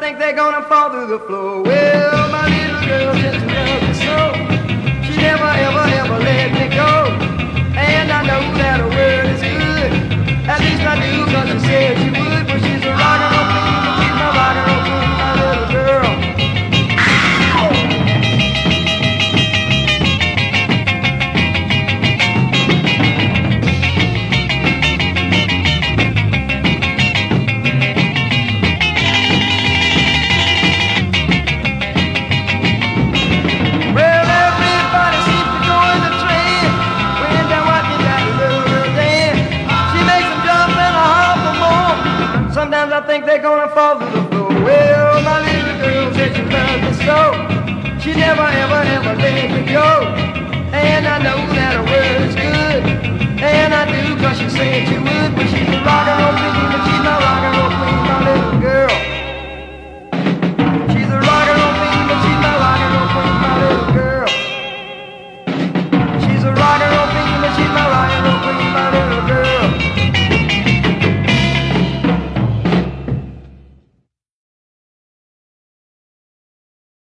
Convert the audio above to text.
think they're gonna fall through the floor. Well, my little girl just loves me so. She never, ever, ever let me go. And I know that a word is good. At least I do, 'cause she said she would.